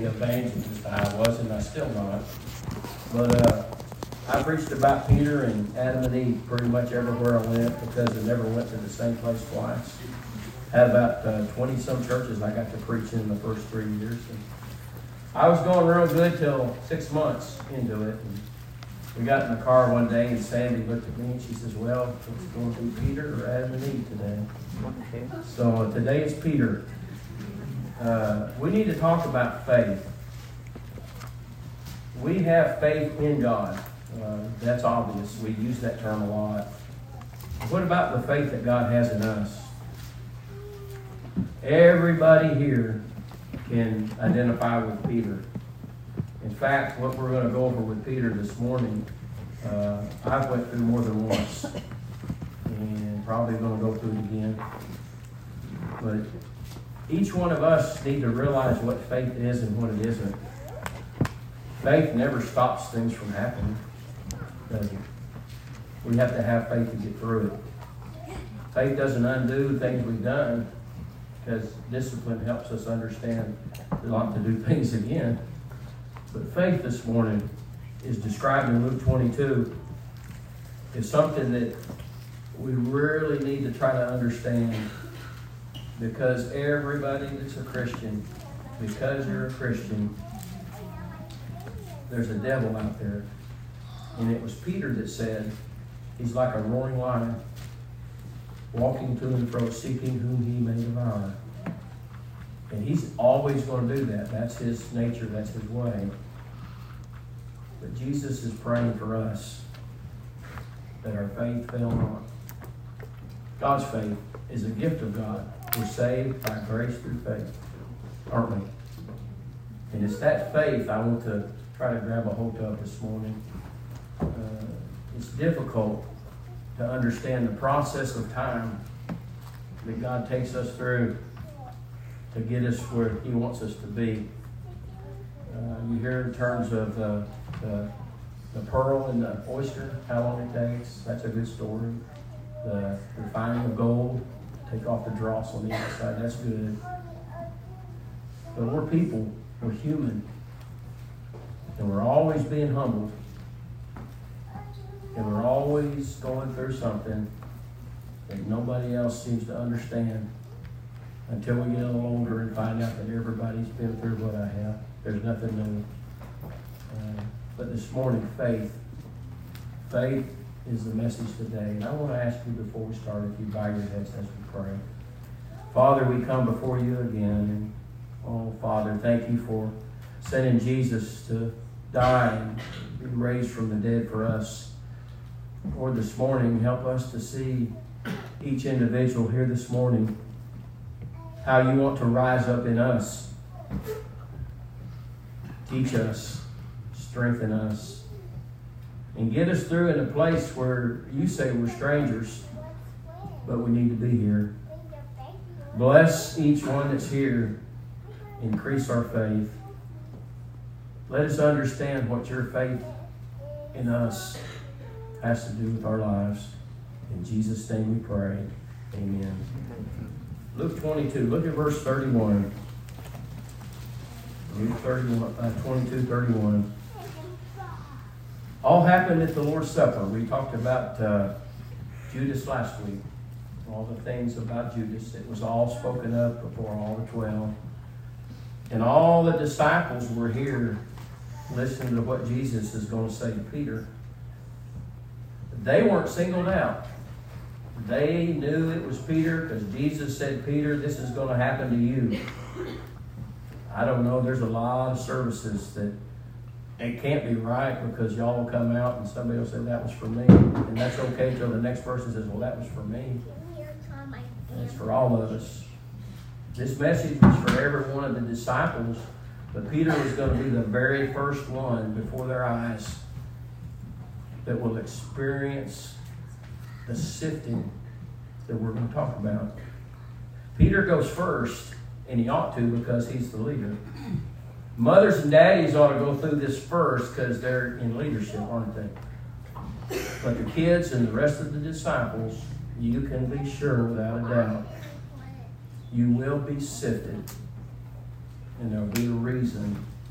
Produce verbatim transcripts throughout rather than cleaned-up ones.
the evangelist I was, and I still not. But uh, I preached about Peter and Adam and Eve pretty much everywhere I went because I never went to the same place twice. Had about uh, twenty-some churches I got to preach in the first three years. And I was going real good till six months into it. And we got in the car one day, and Sandy looked at me, and she says, well, it's going to be Peter or Adam and Eve today. So uh, today is Peter. Uh, we need to talk about faith. We have faith in God. Uh, that's obvious. We use that term a lot. What about the faith that God has in us? Everybody here can identify with Peter. In fact, what we're going to go over with Peter this morning, uh, I've went through more than once, and probably going to go through it again. But each one of us need to realize what faith is and what it isn't. Faith never stops things from happening, does it? We have to have faith to get through it. Faith doesn't undo things we've done, because discipline helps us understand not to do things again. But faith this morning is described in Luke twenty-two. It's something that we really need to try to understand, because everybody that's a Christian, because you're a Christian, there's a devil out there. And it was Peter that said, he's like a roaring lion, walking to and fro, seeking whom he may devour. And he's always going to do that. That's his nature. That's his way. But Jesus is praying for us that our faith fail not. God's faith is a gift of God. We're saved by grace through faith, aren't we? And it's that faith I want to try to grab a hold of this morning. Uh, it's difficult to understand the process of time that God takes us through to get us where He wants us to be. Uh, you hear in terms of uh, the, the pearl and the oyster, how long it takes. That's a good story. The refining of gold, take off the dross on the outside. That's good. But we're people. We're human. And we're always being humbled. And we're always going through something that nobody else seems to understand until we get a little older and find out that everybody's been through what I have. There's nothing new. Uh, but this morning, faith. Faith is the message today. And I want to ask you before we start, if you bow your heads as we pray. Father, we come before you again. And, oh, Father, thank you for sending Jesus to die and be raised from the dead for us. Lord, this morning, help us to see each individual here this morning how you want to rise up in us. Teach us, strengthen us, and get us through in a place where you say we're strangers, but we need to be here. Bless each one that's here. Increase our faith. Let us understand what your faith in us has to do with our lives. In Jesus' name we pray. Amen. Luke twenty-two. Look at verse thirty-one. Luke thirty-one, uh, twenty-two, thirty-one. All happened at the Lord's Supper. We talked about uh, Judas last week. All the things about Judas. It was all spoken of before all the twelve. And all the disciples were here listening to what Jesus is going to say to Peter. They weren't singled out. They knew it was Peter because Jesus said, Peter, this is going to happen to you. I don't know. There's a lot of services that it can't be right because y'all will come out and somebody will say that was for me. And that's okay until the next person says, well, that was for me. And it's for all of us. This message was for every one of the disciples, but Peter was going to be the very first one before their eyes that will experience the sifting that we're going to talk about. Peter goes first, and he ought to because he's the leader. Mothers and daddies ought to go through this first because they're in leadership, aren't they? But the kids and the rest of the disciples, you can be sure without a doubt, you will be sifted. And there'll be a reason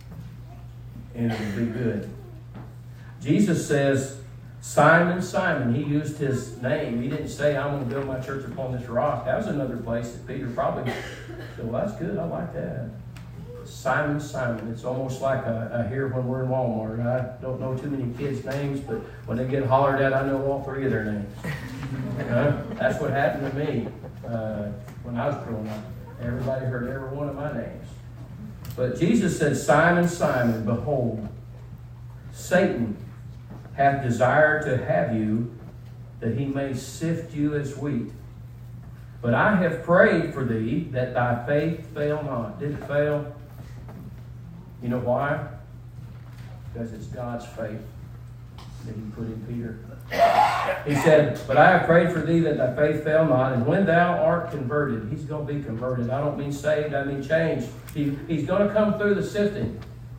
and it'll be good. Jesus says, Simon, Simon, he used his name. He didn't say, I'm going to build my church upon this rock. That was another place that Peter probably said, well, that's good. I like that. Simon, Simon. It's almost like I, I hear when we're in Walmart. I don't know too many kids' names, but when they get hollered at, I know all three of their names. Uh, that's what happened to me uh, when I was growing up. Everybody heard every one of my names. But Jesus said, Simon, Simon, behold, Satan hath desired to have you, that he may sift you as wheat. But I have prayed for thee, that thy faith fail not. Did it fail? You know why? Because it's God's faith that he put in Peter. He said, but I have prayed for thee that thy faith fail not, and when thou art converted, he's going to be converted. I don't mean saved, I mean changed. He, he's going to come through the sifting.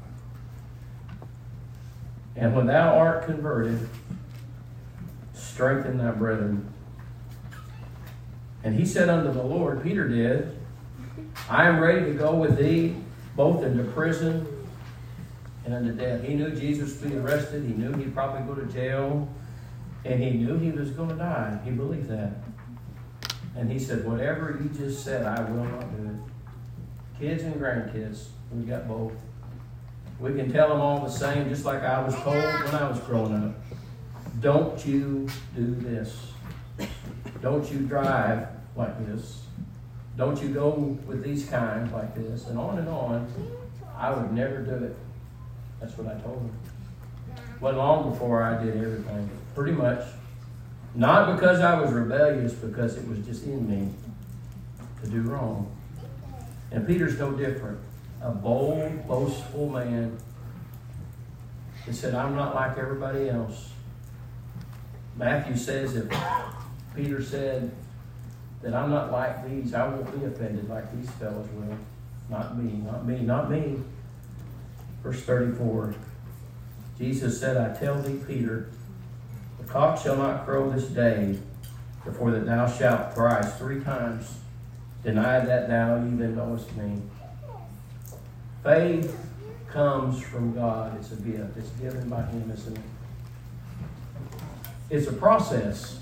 And when thou art converted, strengthen thy brethren. And he said unto the Lord, Peter did, I am ready to go with thee both into prison and unto death. He knew Jesus would be arrested. He knew he'd probably go to jail. And he knew he was going to die. He believed that. And he said, whatever you just said, I will not do it. Kids and grandkids, we got both. We can tell them all the same, just like I was told when I was growing up. Don't you do this. Don't you drive like this. Don't you go with these kinds like this. And on and on. I would never do it. That's what I told them. Wasn't long before I did everything. Pretty much. Not because I was rebellious, because it was just in me to do wrong. And Peter's no different. A bold, boastful man that said, I'm not like everybody else. Matthew says if Peter said that I'm not like these, I won't be offended like these fellows will. Not me, not me, not me. Verse thirty-four. Jesus said, I tell thee, Peter, the cock shall not crow this day before that thou shalt thrice, three times, deny that thou even knowest me. Faith comes from God. It's a gift. It's given by him, isn't it? It's a process.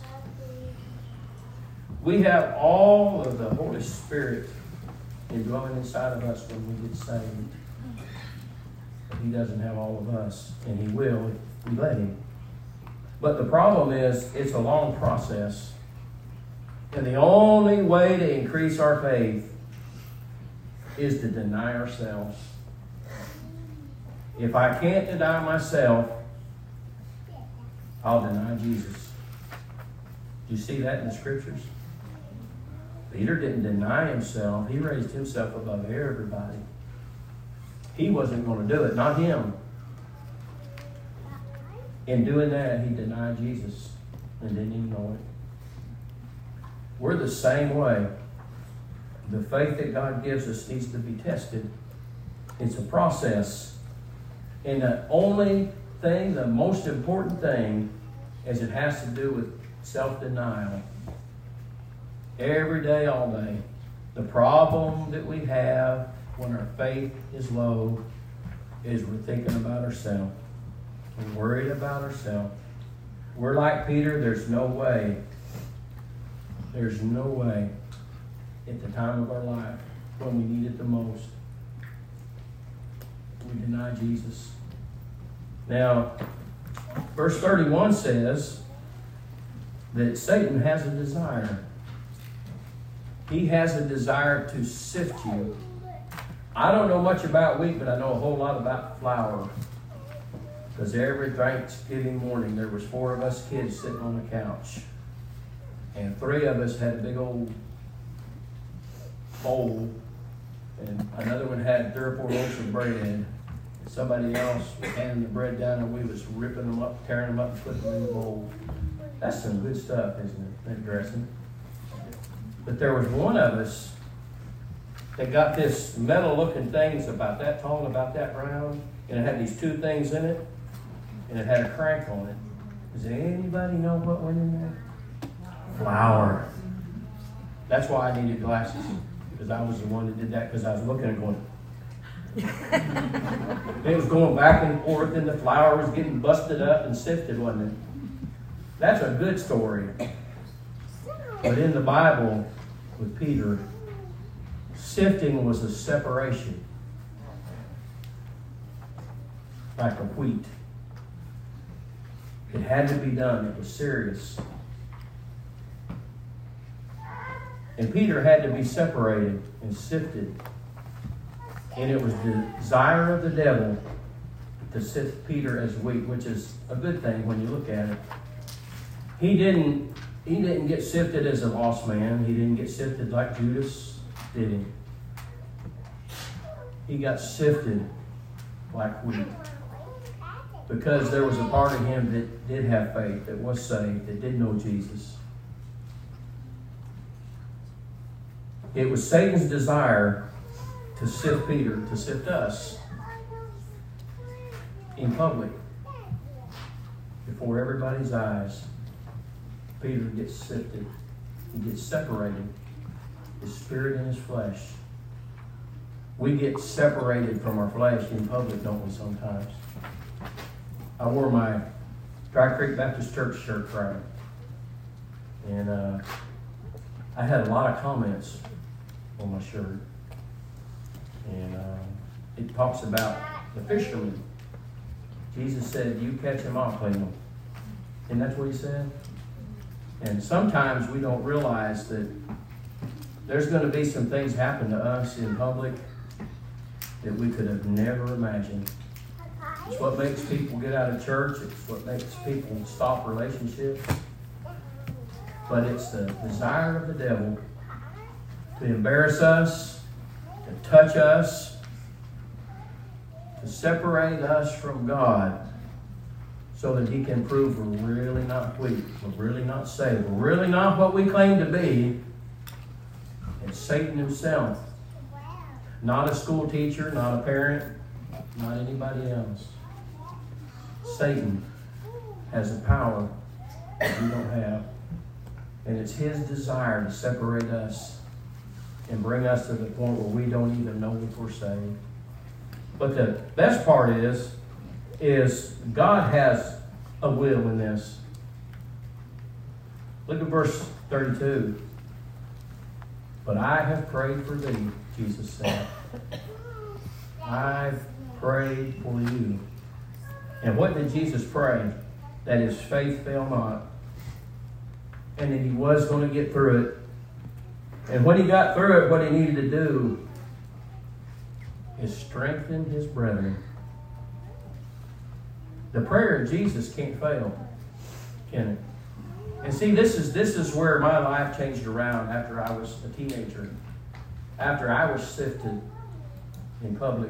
We have all of the Holy Spirit indwelling inside of us when we get saved. But he doesn't have all of us, and he will if we let him. But the problem is, it's a long process. And the only way to increase our faith is to deny ourselves. If I can't deny myself, I'll deny Jesus. Do you see that in the scriptures? Peter didn't deny himself. He raised himself above everybody. He wasn't going to do it, not him. In doing that, he denied Jesus and didn't even know it. We're the same way. The faith that God gives us needs to be tested. It's a process. And the only thing, the most important thing, is it has to do with self-denial. Every day, all day. The problem that we have when our faith is low is we're thinking about ourselves. We're worried about ourselves. We're like Peter, there's no way. There's no way at the time of our life when we need it the most. We deny Jesus. Now, verse thirty-one says that Satan has a desire. He has a desire to sift you. I don't know much about wheat, but I know a whole lot about flour. Because every Thanksgiving morning, there was four of us kids sitting on the couch. And three of us had a big old bowl. And another one had three or four loaves of bread. And somebody else was handing the bread down, and we was ripping them up, tearing them up, and putting them in the bowl. That's some good stuff, isn't it? That dressing. But there was one of us that got this metal-looking thing. It's about that tall and about that round. And it had these two things in it. And it had a crank on it. Does anybody know what went in there? Flour. That's why I needed glasses. Because I was the one that did that, because I was looking and going. It was going back and forth, and the flour was getting busted up and sifted, wasn't it? That's a good story. But in the Bible, with Peter, sifting was a separation, like a wheat. It had to be done. It was serious. And Peter had to be separated and sifted. And it was the desire of the devil to sift Peter as wheat, which is a good thing when you look at it. He didn't, he didn't get sifted as a lost man. He didn't get sifted like Judas, did he? He got sifted like wheat. Because there was a part of him that did have faith, that was saved, that did know Jesus. It was Satan's desire to sift Peter, to sift us in public, before everybody's eyes. Peter gets sifted. He gets separated, his spirit and his flesh. We get separated from our flesh in public, don't we, sometimes? I wore my Dry Creek Baptist Church shirt Friday. And uh, I had a lot of comments on my shirt. And uh, it talks about the fishermen. Jesus said, you catch them, I'll clean them. And that's what he said. And sometimes we don't realize that there's going to be some things happen to us in public that we could have never imagined. It's what makes people get out of church. It's what makes people stop relationships. But it's the desire of the devil to embarrass us, to touch us, to separate us from God, so that he can prove we're really not weak, we're really not saved, we're really not what we claim to be. It's Satan himself. Not a school teacher, not a parent, not anybody else. Satan has a power that we don't have. And it's his desire to separate us and bring us to the point where we don't even know if we're saved. But the best part is, is God has a will in this. Look at verse thirty-two. But I have prayed for thee, Jesus said. I've prayed for you. And what did Jesus pray? That his faith fail not. And that he was going to get through it. And when he got through it, what he needed to do is strengthen his brethren. The prayer of Jesus can't fail, can it? And see, this is this is where my life changed around after I was a teenager. After I was sifted in public.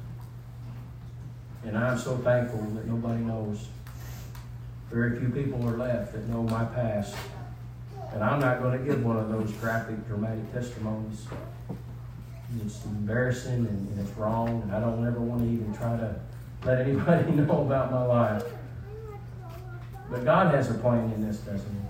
And I'm so thankful that nobody knows. Very few people are left that know my past. And I'm not going to give one of those graphic, dramatic testimonies. It's embarrassing and, and it's wrong, and I don't ever want to even try to let anybody know about my life. But God has a plan in this, doesn't he?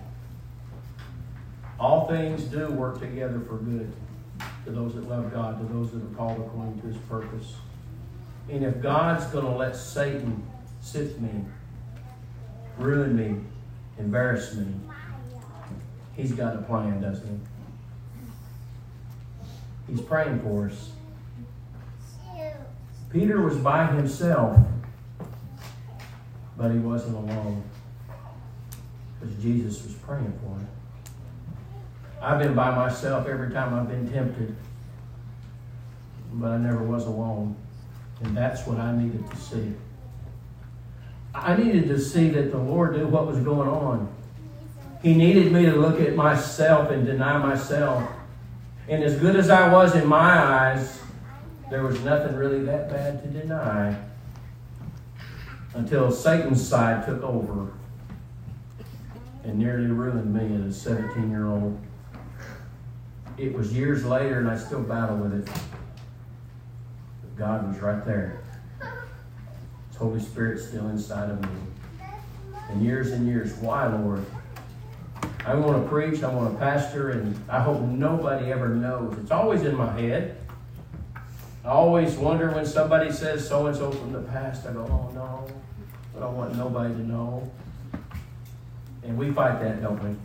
All things do work together for good to those that love God, to those that are called according to his purpose. And if God's going to let Satan sift me, ruin me, embarrass me, he's got a plan, doesn't he? He's praying for us. Peter was by himself, but he wasn't alone, because Jesus was praying for him. I've been by myself every time I've been tempted, but I never was alone. And that's what I needed to see. I needed to see that the Lord knew what was going on. He needed me to look at myself and deny myself. And as good as I was in my eyes, there was nothing really that bad to deny until Satan's side took over and nearly ruined me as a seventeen-year-old. It was years later, and I still battle with it. But God was right there. His Holy Spirit's still inside of me. And years and years. Why, Lord? I want to preach, I want to pastor, and I hope nobody ever knows. It's always in my head. I always wonder when somebody says so-and-so from the past, I go, oh no, I don't want nobody to know. And we fight that, don't we?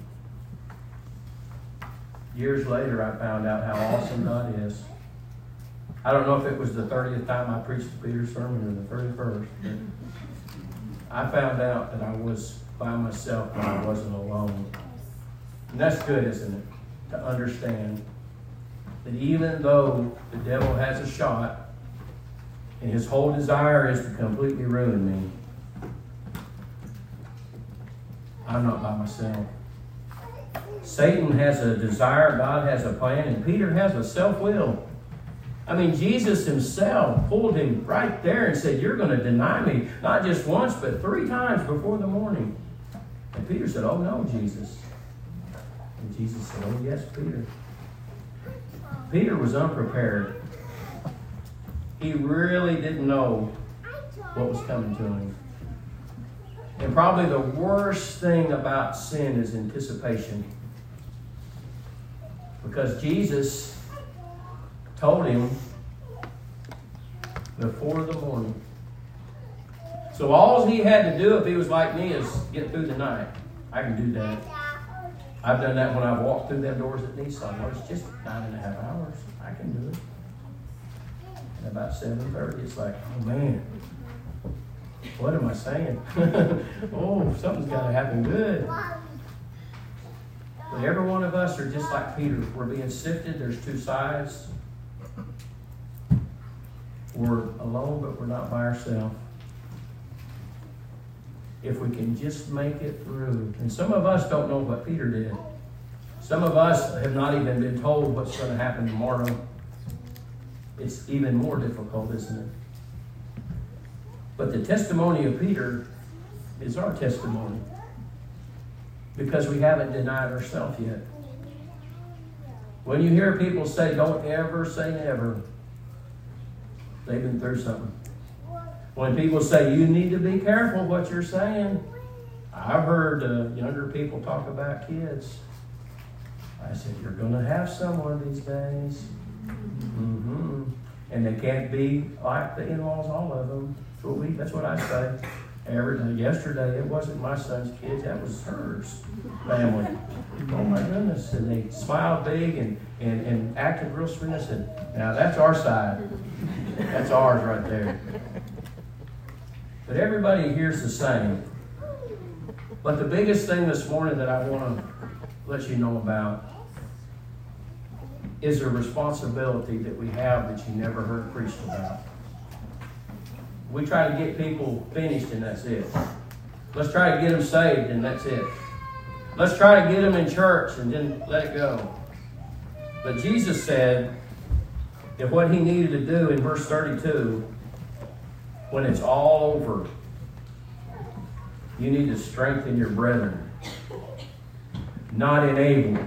Years later, I found out how awesome God is. I don't know if it was the thirtieth time I preached Peter's sermon or the thirty-first, but I found out that I was by myself when I wasn't alone. And that's good, isn't it? To understand that even though the devil has a shot and his whole desire is to completely ruin me, I'm not by myself. Satan has a desire, God has a plan, and Peter has a self-will. I mean, Jesus himself pulled him right there and said, you're going to deny me, not just once, but three times before the morning. And Peter said, oh no, Jesus. And Jesus said, oh yes, Peter. Peter was unprepared. He really didn't know what was coming to him. And probably the worst thing about sin is anticipation. Because Jesus told him before the morning. So all he had to do if he was like me is get through the night. I can do that. I've done that when I've walked through them doors at Nissan. Well, it's just nine and a half hours. I can do it. And about seven thirty, it's like, oh man, what am I saying? Oh, something's got to happen good. But every one of us are just like Peter. We're being sifted. There's two sides. We're alone, but we're not by ourselves. If we can just make it through. And some of us don't know what Peter did. Some of us have not even been told what's going to happen tomorrow. It's even more difficult, isn't it? But the testimony of Peter is our testimony. Because we haven't denied ourselves yet. When you hear people say, don't ever say never, they've been through something. When people say, you need to be careful what you're saying. I've heard uh, younger people talk about kids. I said, you're going to have someone these days. Mm-hmm. And they can't be like the in-laws, all of them. That's what, we, that's what I say. Every day. Yesterday, it wasn't my son's kids, that was hers family. Oh my goodness. And they smiled big and, and, and acted real sweet. I said, now that's our side. That's ours right there. But everybody here's the same. But the biggest thing this morning that I want to let you know about is a responsibility that we have that you never heard preached about. We try to get people finished and that's it. Let's try to get them saved and that's it. Let's try to get them in church and then let it go. But Jesus said that what he needed to do in verse thirty-two, when it's all over, you need to strengthen your brethren, not enable.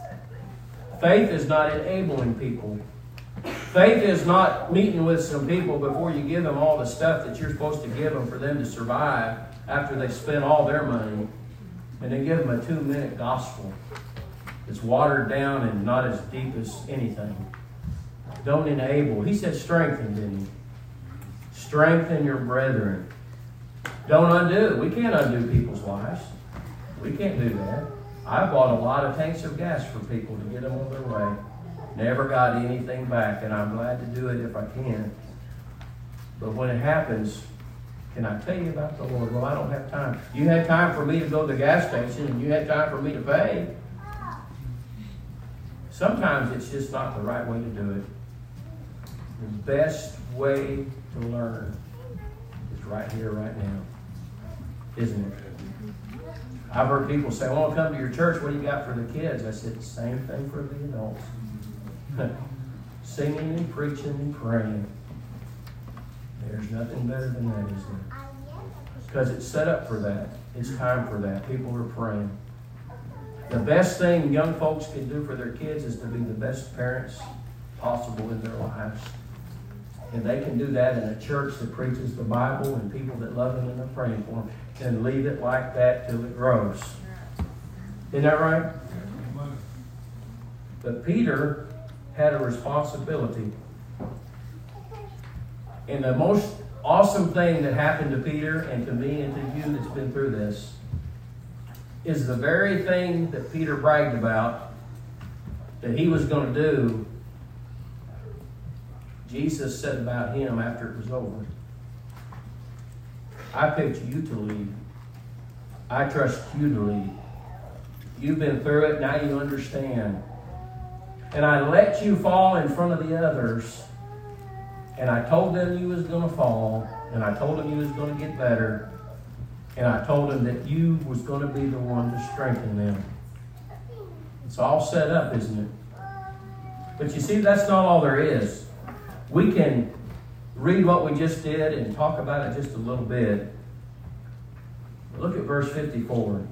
Faith is not enabling people. Faith is not meeting with some people before you give them all the stuff that you're supposed to give them for them to survive after they spend all their money, and then give them a two-minute gospel that's watered down and not as deep as anything. Don't enable. He said strengthen, didn't he? Strengthen your brethren. Don't undo. We can't undo people's lives. We can't do that. I bought a lot of tanks of gas for people to get them on their way. Never got anything back, and I'm glad to do it if I can. But when it happens, can I tell you about the Lord? Well, I don't have time. You had time for me to go to the gas station, and you had time for me to pay. Sometimes it's just not the right way to do it. The best way to learn is right here, right now. Isn't it? I've heard people say, I want to come to your church. What do you got for the kids? I said, the same thing for the adults. Singing and preaching and praying. There's nothing better than that, is there? Because it's set up for that. It's time for that. People are praying. The best thing young folks can do for their kids is to be the best parents possible in their lives. And they can do that in a church that preaches the Bible and people that love them and are praying for them. And leave it like that till it grows. Isn't that right? But Peter had a responsibility. And the most awesome thing that happened to Peter and to me and to you that's been through this is the very thing that Peter bragged about that he was going to do, Jesus said about him after it was over. I picked you to lead. I trust you to lead. You've been through it, now you understand. And I let you fall in front of the others. And I told them you was going to fall. And I told them you was going to get better. And I told them that you was going to be the one to strengthen them. It's all set up, isn't it? But you see, that's not all there is. We can read what we just did and talk about it just a little bit. Look at verse fifty-four.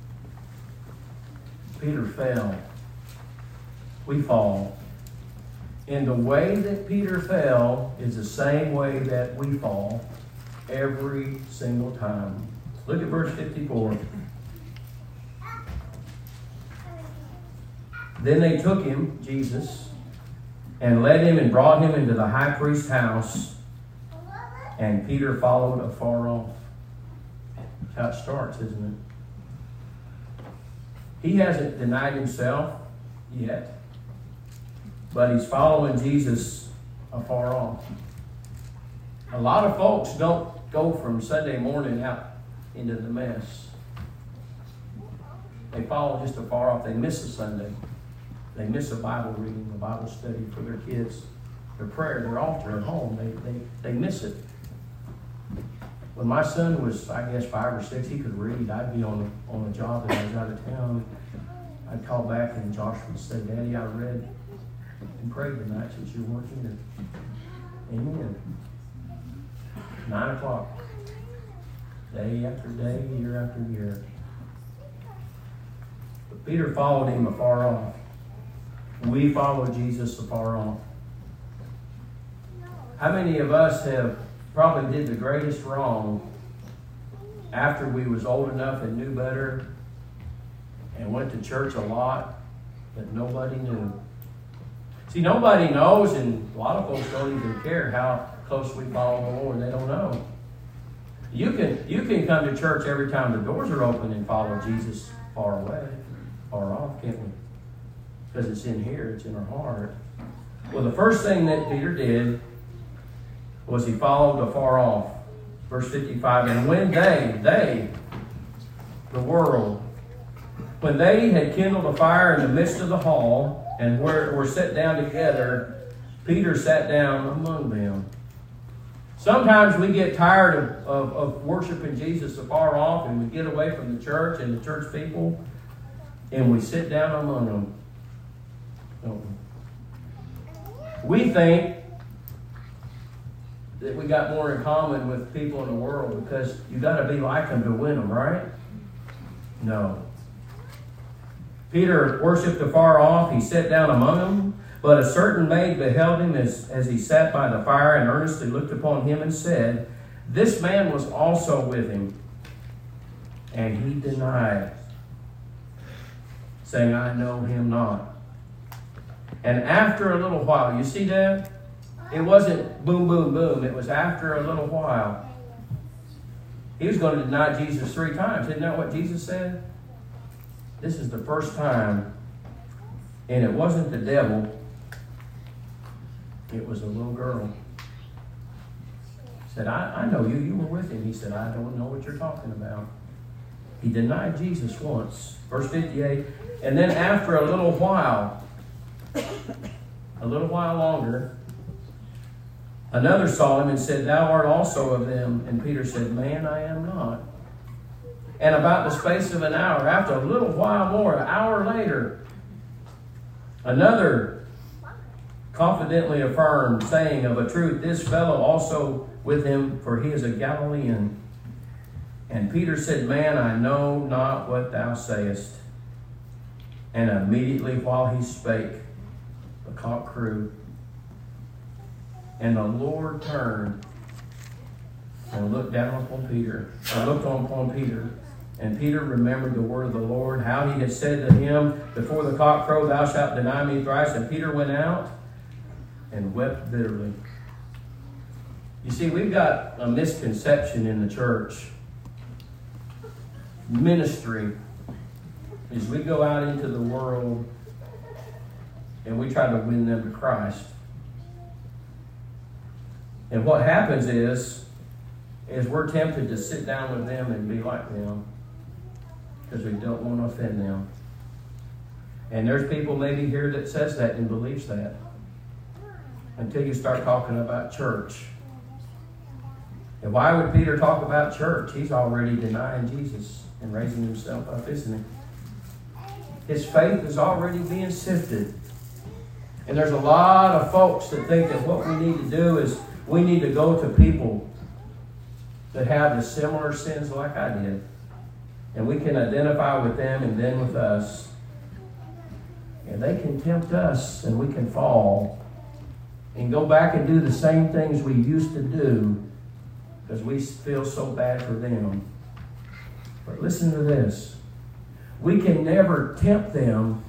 Peter fell. We fall. And the way that Peter fell is the same way that we fall every single time. Look at verse fifty-four. Then they took him, Jesus, and led him and brought him into the high priest's house. And Peter followed afar off. That's how it starts, isn't it? He hasn't denied himself yet. But he's following Jesus afar off. A lot of folks don't go from Sunday morning out into the mess. They follow just afar off. They miss a Sunday. They miss a Bible reading, a Bible study for their kids, their prayer, their altar at home. They, they, they miss it. When my son was, I guess, five or six, he could read. I'd be on, on a job that I was out of town. I'd call back and Josh would say, Daddy, I read and prayed tonight since you weren't here. Amen. Nine o'clock. Day after day, year after year. But Peter followed him afar off. We follow Jesus afar off. How many of us have probably did the greatest wrong after we was old enough and knew better and went to church a lot that nobody knew? See, nobody knows, and a lot of folks don't even care how close we follow the Lord. They don't know. You can you can come to church every time the doors are open and follow Jesus far away, far off, can't we? Because it's in here, it's in our heart. Well, the first thing that Peter did was he followed afar off. Verse fifty-five, and when they, they, the world, when they had kindled a fire in the midst of the hall, and were, were set down together, Peter sat down among them. Sometimes we get tired of, of, of worshiping Jesus afar off, and we get away from the church and the church people, and we sit down among them. Don't we? We think that we got more in common with people in the world because you got to be like them to win them, right? No. Peter worshipped afar off. He sat down among them. But a certain maid beheld him as, as he sat by the fire and earnestly looked upon him and said, This man was also with him. And he denied, saying, I know him not. And after a little while, you see that? It wasn't boom, boom, boom. It was after a little while. He was going to deny Jesus three times. Isn't that what Jesus said? This is the first time. And it wasn't the devil. It was a little girl. Said, I, I know you. You were with him. He said, I don't know what you're talking about. He denied Jesus once. Verse fifty-eight. And then after a little while, a little while longer, another saw him and said, Thou art also of them. And Peter said, Man, I am not. And about the space of an hour, after a little while more, an hour later, another confidently affirmed, saying, Of a truth, this fellow also with him, for he is a Galilean. And Peter said, Man, I know not what thou sayest. And immediately while he spake, the cock crew. And the Lord turned and looked down upon Peter, or looked on upon Peter. And Peter remembered the word of the Lord, how he had said to him, Before the cock crow, thou shalt deny me thrice. And Peter went out and wept bitterly. You see, we've got a misconception in the church. Ministry is we go out into the world and we try to win them to Christ. And what happens is, is we're tempted to sit down with them and be like them because we don't want to offend them. And there's people maybe here that says that and believes that until you start talking about church. And why would Peter talk about church? He's already denying Jesus and raising himself up, isn't he? His faith is already being sifted. And there's a lot of folks that think that what we need to do is we need to go to people that have the similar sins like I did. And we can identify with them and then with us. And they can tempt us and we can fall and go back and do the same things we used to do because we feel so bad for them. But listen to this. We can never tempt them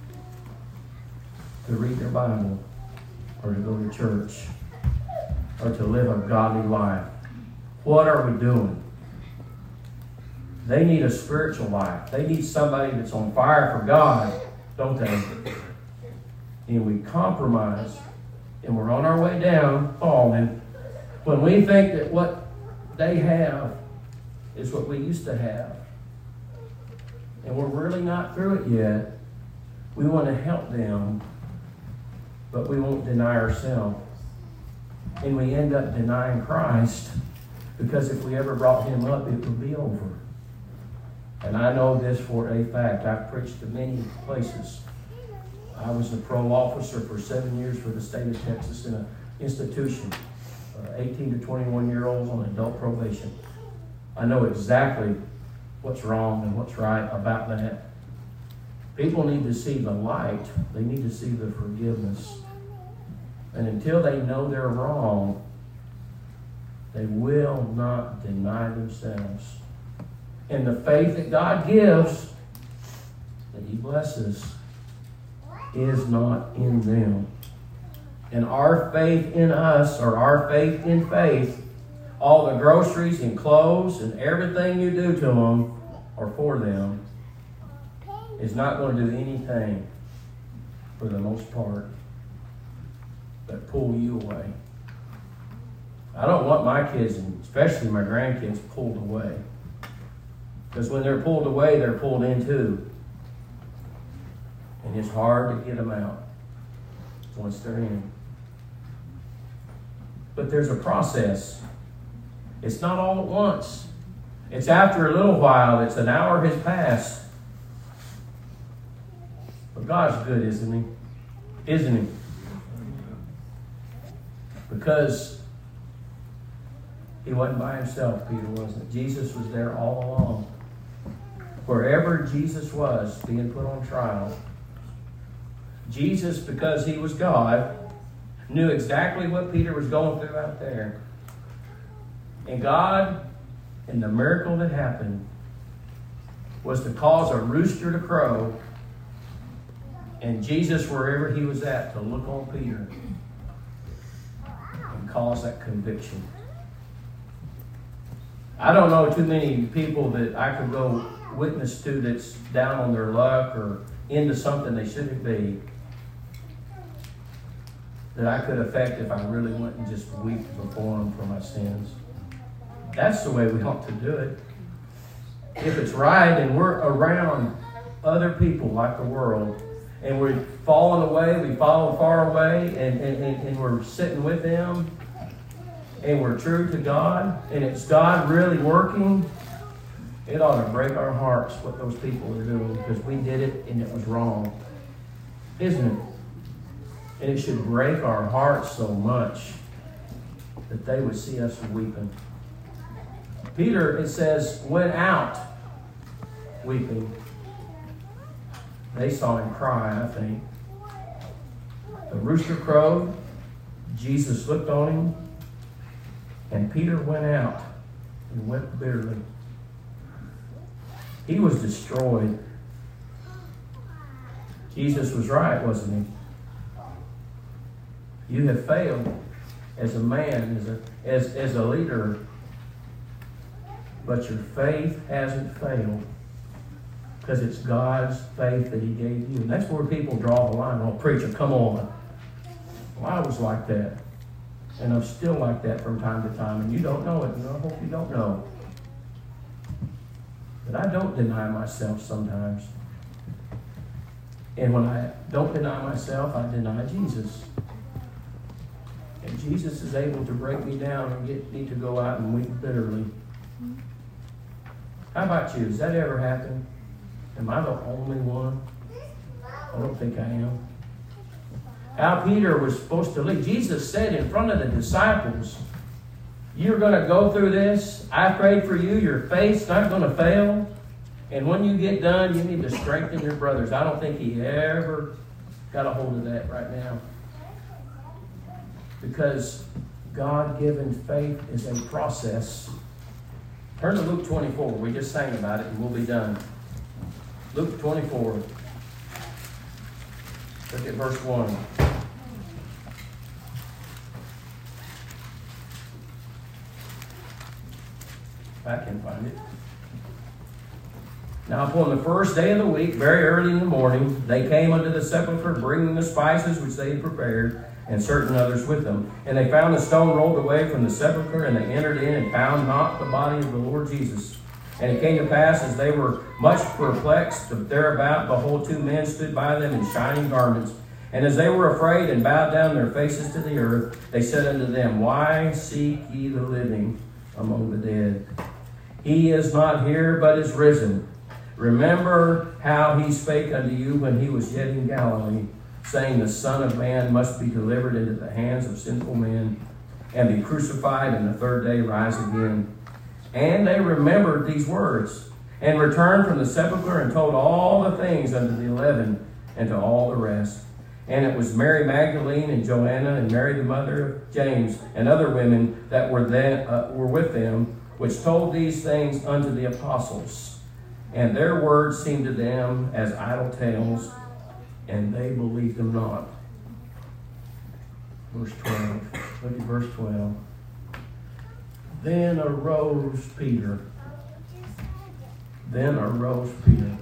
to read their Bible or to go to church or to live a godly life. What are we doing? They need a spiritual life. They need somebody that's on fire for God, don't they? And we compromise and we're on our way down falling when we think that what they have is what we used to have. And we're really not through it yet. We want to help them, but we won't deny ourselves. And we end up denying Christ because if we ever brought him up, it would be over. And I know this for a fact. I've preached to many places. I was a parole officer for seven years for the state of Texas in an institution. Uh, eighteen to twenty-one year olds on adult probation. I know exactly what's wrong and what's right about that. People need to see the light. They need to see the forgiveness. And until they know they're wrong, they will not deny themselves. And the faith that God gives, that he blesses, is not in them. And our faith in us, or our faith in faith, all the groceries and clothes and everything you do to them or for them is not going to do anything for the most part but pull you away. I don't want my kids, and especially my grandkids, pulled away. Because when they're pulled away, they're pulled in too. And it's hard to get them out once they're in. But there's a process. It's not all at once. It's after a little while. It's an hour has passed. But God's good, isn't he? Isn't he? Because he wasn't by himself, Peter wasn't. Jesus was there all along. Wherever Jesus was being put on trial, Jesus, because he was God, knew exactly what Peter was going through out there. And God, in the miracle that happened, was to cause a rooster to crow, and Jesus, wherever he was at, to look on Peter and cause that conviction. I don't know too many people that I could go witness to that's down on their luck or into something they shouldn't be, that I could affect if I really went and just wept before them for my sins. That's the way we ought to do it. If it's right and we're around other people like the world, and we've fallen away, we've fallen far away, and, and, and, and we're sitting with them, and we're true to God, and it's God really working, it ought to break our hearts what those people are doing, because we did it and it was wrong. Isn't it? And it should break our hearts so much that they would see us weeping. Peter, it says, went out weeping. They saw him cry, I think. The rooster crowed. Jesus looked on him. And Peter went out and wept bitterly. He was destroyed. Jesus was right, wasn't he? You have failed. as a man, as a, as, as a leader. But your faith hasn't failed because it's God's faith that He gave you. And that's where people draw the line. Oh, preacher, come on. Well, I was like that. And I'm still like that from time to time. And you don't know it. And I hope you don't know. But I don't deny myself sometimes. And when I don't deny myself, I deny Jesus. And Jesus is able to break me down and get me to go out and weep bitterly. How about you? Has that ever happened? Am I the only one? I don't think I am. How Peter was supposed to leave. Jesus said in front of the disciples, you're going to go through this. I prayed for you. Your faith's not going to fail. And when you get done, you need to strengthen your brothers. I don't think he ever got a hold of that right now. Because God-given faith is a process. Turn to Luke twenty-four. We just sang about it and we'll be done. Luke twenty-four. Look at verse one. If I can find it. Now upon the first day of the week, very early in the morning, they came unto the sepulchre, bringing the spices which they had prepared, and certain others with them. And they found the stone rolled away from the sepulchre, and they entered in and found not the body of the Lord Jesus. And it came to pass, as they were much perplexed thereabout, behold, two men stood by them in shining garments. And as they were afraid and bowed down their faces to the earth, they said unto them, why seek ye the living among the dead? He is not here, but is risen. Remember how he spake unto you when he was yet in Galilee, saying, the Son of Man must be delivered into the hands of sinful men, and be crucified, and the third day rise again. And they remembered these words, and returned from the sepulchre, and told all the things unto the eleven, and to all the rest. And it was Mary Magdalene, and Joanna, and Mary the mother of James, and other women that were, then, uh, were with them, which told these things unto the apostles. And their words seemed to them as idle tales, and they believed them not. Verse twelve. Look at verse twelve. Then arose Peter. Then arose Peter.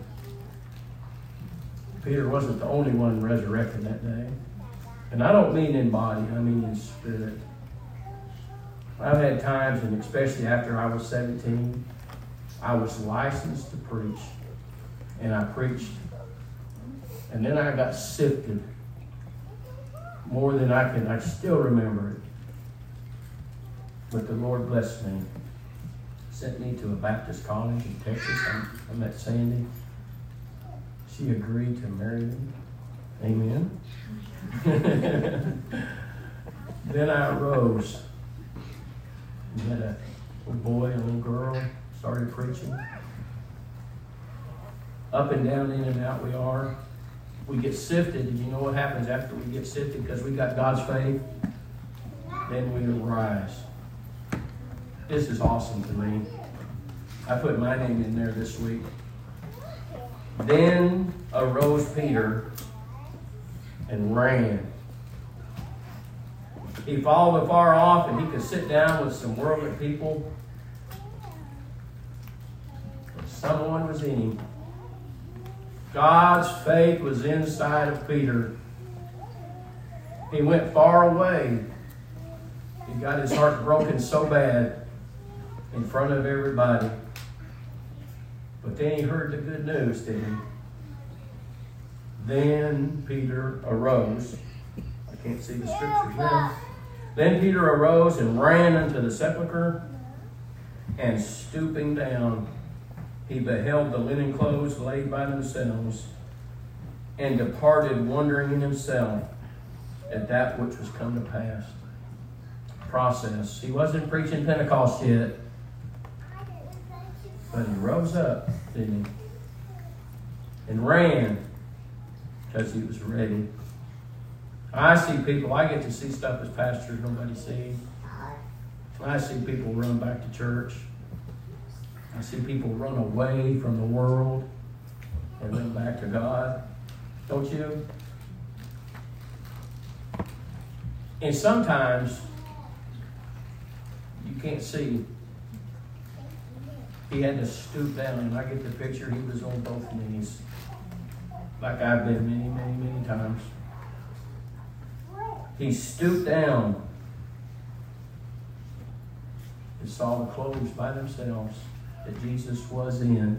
Peter wasn't the only one resurrected that day. And I don't mean in body, I mean in spirit. I've had times, and especially after I was seventeen, I was licensed to preach. And I preached. And then I got sifted more than I can. I still remember it. But the Lord blessed me. Sent me to a Baptist college in Texas. I, I met Sandy. She agreed to marry me. Amen. Then I arose. We had a little boy, a little girl. Started preaching. Up and down, in and out we are. We get sifted, and you know what happens after we get sifted? Because we got God's faith, then we rise. This is awesome to me. I put my name in there this week. Then arose Peter and ran. He followed afar off, and he could sit down with some worldly people. But someone was in him. God's faith was inside of Peter. He went far away. He got his heart broken so bad in front of everybody. But then he heard the good news, didn't he? Then Peter arose. I can't see the scriptures now. Then Peter arose and ran unto the sepulchre, and stooping down, he beheld the linen clothes laid by themselves, and departed wondering in himself at that which was come to pass. Process. He wasn't preaching Pentecost yet, but he rose up, didn't he? And ran because he was ready. I see people, I get to see stuff as pastors nobody sees. I see people run back to church. I see people run away from the world and run back to God. Don't you? And sometimes you can't see. He had to stoop down, and I get the picture. He was on both knees, like I've been many, many, many times. He stooped down and saw the clothes by themselves that Jesus was in.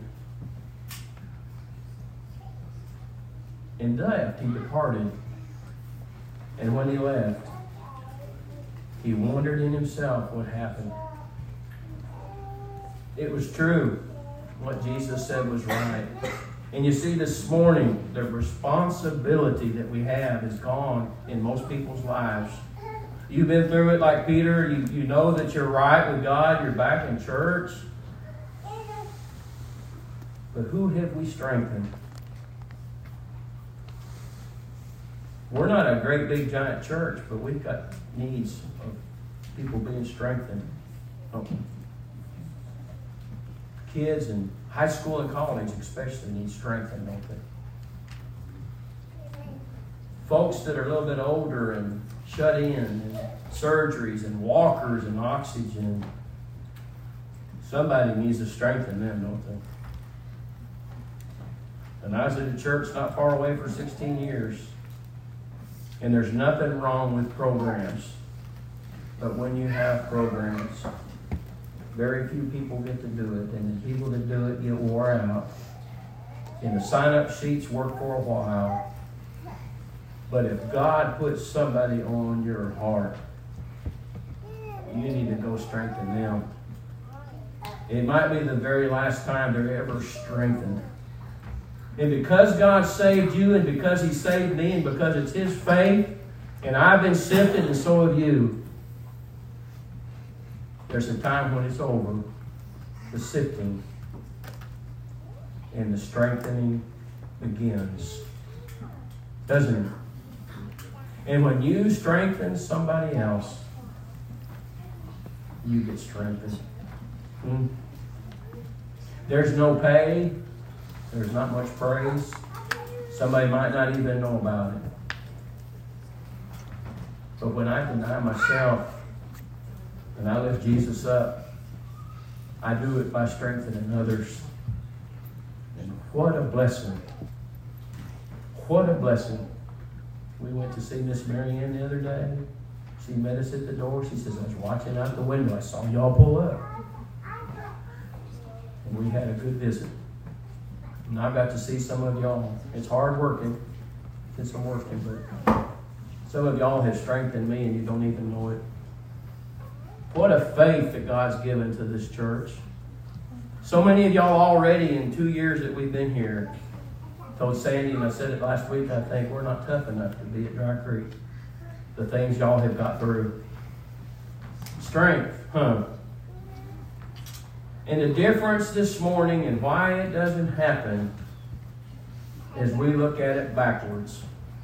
And left, he departed. And when he left, he wondered in himself what happened. It was true. What Jesus said was right. And you see, this morning, the responsibility that we have is gone in most people's lives. You've been through it like Peter. You, you know that you're right with God. You're back in church. But who have we strengthened? We're not a great big giant church, but we've got needs of people being strengthened. Oh. Kids in high school and college especially need strengthened, don't they? Folks that are a little bit older and shut in, and surgeries and walkers and oxygen. Somebody needs to strengthen them, don't they? And I was at a church not far away for sixteen years. And there's nothing wrong with programs. But when you have programs, very few people get to do it. And the people that do it get wore out. And the sign-up sheets work for a while. But if God puts somebody on your heart, you need to go strengthen them. It might be the very last time they're ever strengthened. And because God saved you, and because He saved me, and because it's His faith, and I've been sifted, and so have you, there's a time when it's over. The sifting and the strengthening begins. Doesn't it? And when you strengthen somebody else, you get strengthened. Hmm? There's no pay. There's not much praise. Somebody might not even know about it. But when I deny myself and I lift Jesus up, I do it by strengthening others. And what a blessing. What a blessing. We went to see Miss Mary Ann the other day. She met us at the door. She says, I was watching out the window. I saw y'all pull up. And we had a good visit. And I got to see some of y'all. It's hard working. It's some working, but some of y'all have strengthened me and you don't even know it. What a faith that God's given to this church. So many of y'all already in two years that we've been here told Sandy, and I said it last week, I think we're not tough enough to be at Dry Creek. The things y'all have got through. Strength, huh? And the difference this morning and why it doesn't happen is we look at it backwards.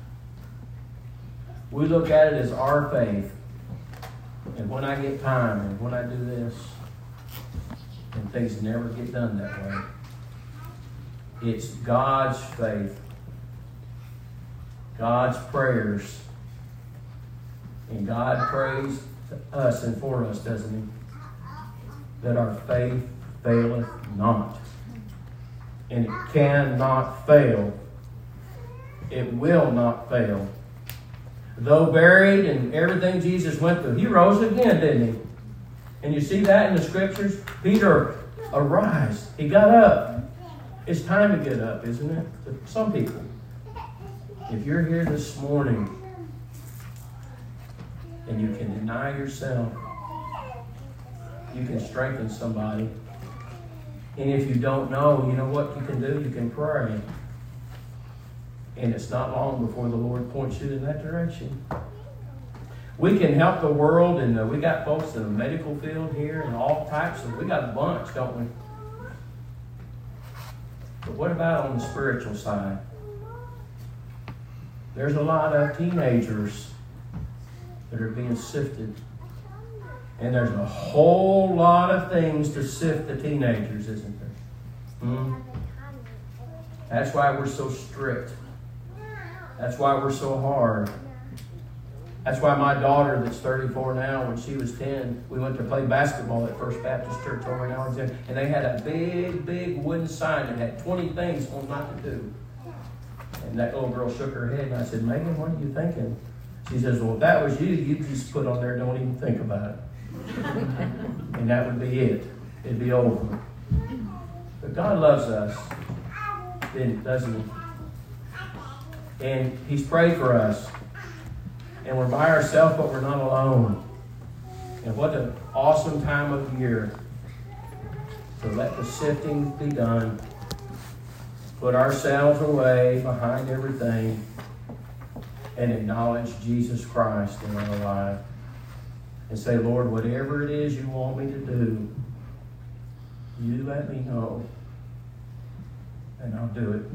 We look at it as our faith. And when I get time and when I do this, and things never get done that way. It's God's faith. God's prayers. And God prays to us and for us, doesn't He? That our faith faileth not. And it cannot fail. It will not fail. Though buried and everything Jesus went through, He rose again, didn't He? And you see that in the Scriptures? Peter arise. He got up. It's time to get up, isn't it? For some people. If you're here this morning and you can deny yourself, you can strengthen somebody. And if you don't know, you know what you can do? You can pray. And it's not long before the Lord points you in that direction. We can help the world, and uh, we got folks in the medical field here and all types of, we got a bunch, don't we? But what about on the spiritual side? There's a lot of teenagers that are being sifted. And there's a whole lot of things to sift the teenagers, isn't there? Hmm? That's why we're so strict. That's why we're so hard. That's why my daughter, that's thirty-four now, when she was ten, we went to play basketball at First Baptist Church over in Alexandria, and they had a big, big wooden sign that had twenty things on not to do. And that little girl shook her head, and I said, Megan, what are you thinking? She says, well, if that was you, you'd just put on there, don't even think about it. And that would be it. It'd be over. But God loves us, doesn't He? And He's prayed for us. And we're by ourselves, but we're not alone. And what an awesome time of year to let the sifting be done. Put ourselves away behind everything and acknowledge Jesus Christ in our life. And say, Lord, whatever it is you want me to do, you let me know. And I'll do it.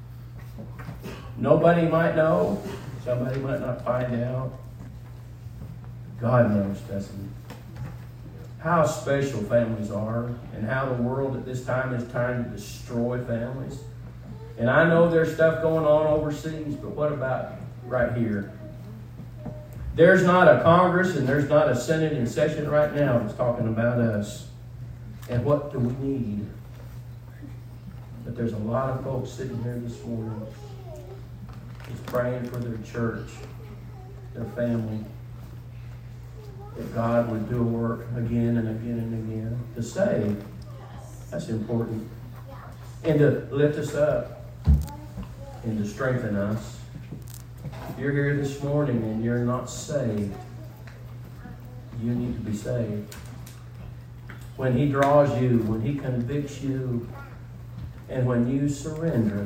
Nobody might know. Somebody might not find out. God knows, doesn't He? How special families are, and how the world at this time is trying to destroy families. And I know there's stuff going on overseas, but what about right here? There's not a Congress and there's not a Senate in session right now that's talking about us. And what do we need? But there's a lot of folks sitting here this morning just praying for their church, their family, that God would do a work again and again and again to save. That's important. And to lift us up and to strengthen us. If you're here this morning and you're not saved, you need to be saved. When He draws you, when He convicts you, and when you surrender,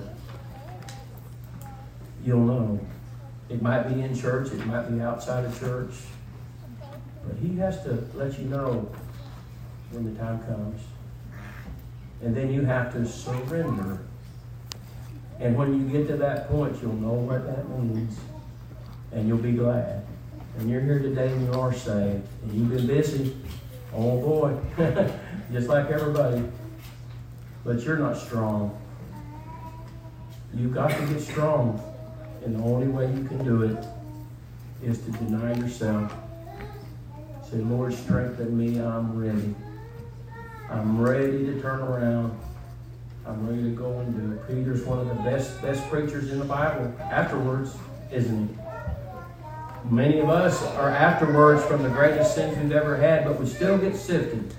you'll know. It might be in church, it might be outside of church, but He has to let you know when the time comes. And then you have to surrender. And when you get to that point, you'll know what that means. And you'll be glad. And you're here today and you are saved. And you've been busy. Oh boy. Just like everybody. But you're not strong. You've got to get strong. And the only way you can do it is to deny yourself. Say, Lord, strengthen me. I'm ready. I'm ready to turn around. I'm ready to go and do it. Peter's one of the best, best preachers in the Bible afterwards, isn't he? Many of us are afterwards from the greatest sins we've ever had, but we still get sifted.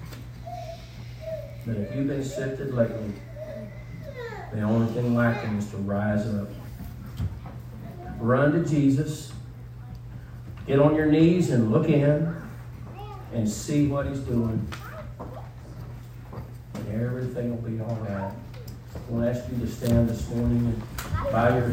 But if you've been sifted lately, the only thing lacking is to rise up. Run to Jesus. Get on your knees and look in and see what He's doing. And everything will be all right. I want to ask you to stand this morning and bow your